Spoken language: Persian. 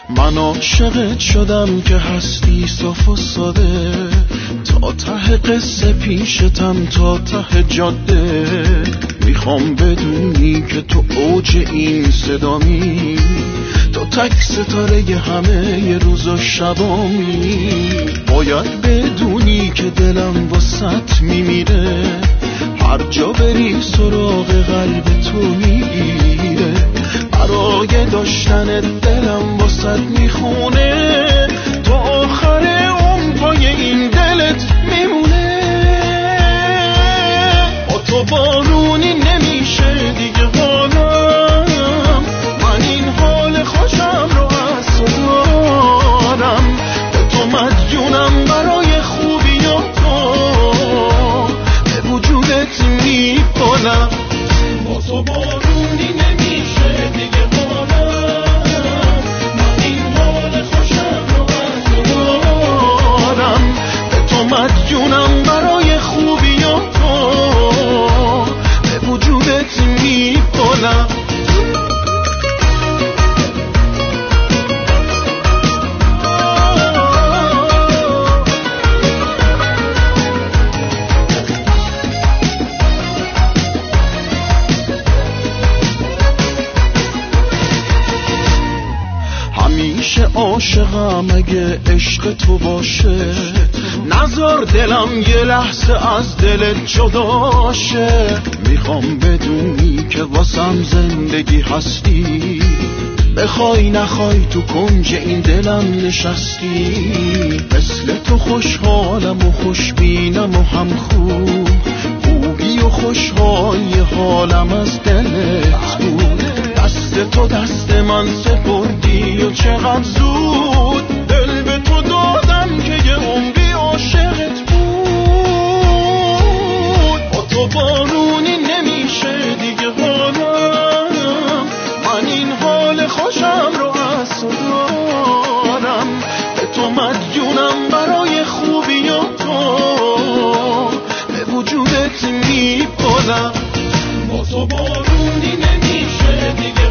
من عاشقت شدم که هستی صاف و ساده، تا ته قصه پیشتم تا ته جاده. میخوام بدونی که تو اوج این صدامی، تو تک ستاره همه ی روز و شبامی. باید بدونی که دلم واسط میمیره، هر جا بری سراغ قلب تو میگیره. برای داشتن دلم واسط میخونه، تو آخر اون پای این دلت میمونه. با تو بارونی نمیشه دیگه حالم، من این حال خوشم رو از تو دارم. به تو مدیونم برای خوبی و تو به وجودت میکنم. با تو بارونی نمیشه دیگه حالم، من این حال خوشم رو از تو دارم. به تو مدیونم برای خوبی و تو به وجودت میکنم. همیشه عاشقم اگه عشق تو باشه، نذار دلم یه لحظه از دلت جدا شه. میخوام بدونی که واسم زندگی هستی، بخوای نخوای تو کنج این دلم نشستی. مثل تو خوشحالم و خوشبینم و هم خوبی و خوشحالی حالم از دلت بود. دست تو دست من سپردی و چقدر زود، دل به تو دادم که یه عمری عاشقت بود. با تو بارونی نمیشه دیگه حالم، من این حال خوشم رو از تو دارم. به تو مدیونم برای خوبی و تو به وجودت میکنم. با تو بارونی نمیشه دیگه